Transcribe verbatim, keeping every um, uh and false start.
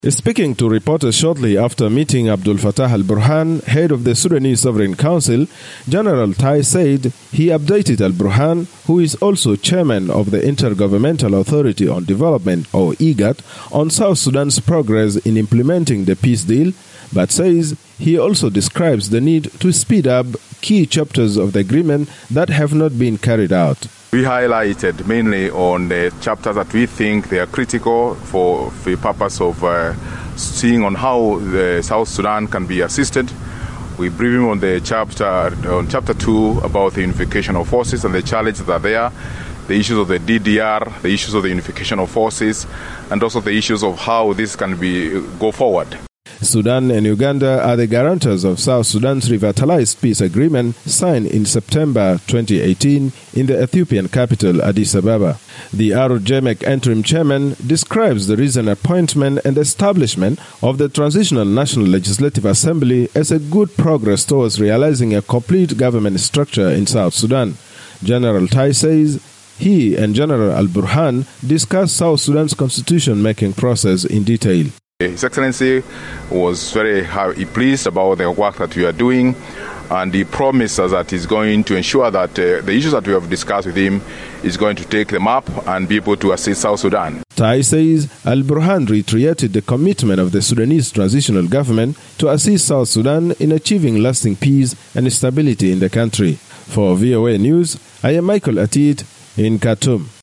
Speaking to reporters shortly after meeting Abdul Fattah al-Burhan, head of the Sudanese Sovereign Council, General Tai said he updated al-Burhan, who is also chairman of the Intergovernmental Authority on Development, or IGAD, on South Sudan's progress in implementing the peace deal, but says he also describes the need to speed up key chapters of the agreement that have not been carried out. We highlighted mainly on the chapters that we think they are critical for the purpose of uh, seeing on how the South Sudan can be assisted. We briefed him on the chapter on chapter two about the unification of forces and the challenges that are there, the issues of the D D R, the issues of the unification of forces, and also the issues of how this can be go forward. Sudan and Uganda are the guarantors of South Sudan's revitalized peace agreement signed in September twenty eighteen in the Ethiopian capital, Addis Ababa. The ARU-JEMEC interim chairman describes the recent appointment and establishment of the Transitional National Legislative Assembly as a good progress towards realizing a complete government structure in South Sudan. General Tai says he and General al-Burhan discussed South Sudan's constitution-making process in detail. His Excellency was very happy, pleased about the work that we are doing, and he promised us that he's going to ensure that uh, the issues that we have discussed with him is going to take them up and be able to assist South Sudan. Tai says al-Burhan reiterated the commitment of the Sudanese transitional government to assist South Sudan in achieving lasting peace and stability in the country. For V O A News, I am Michael Atid in Khartoum.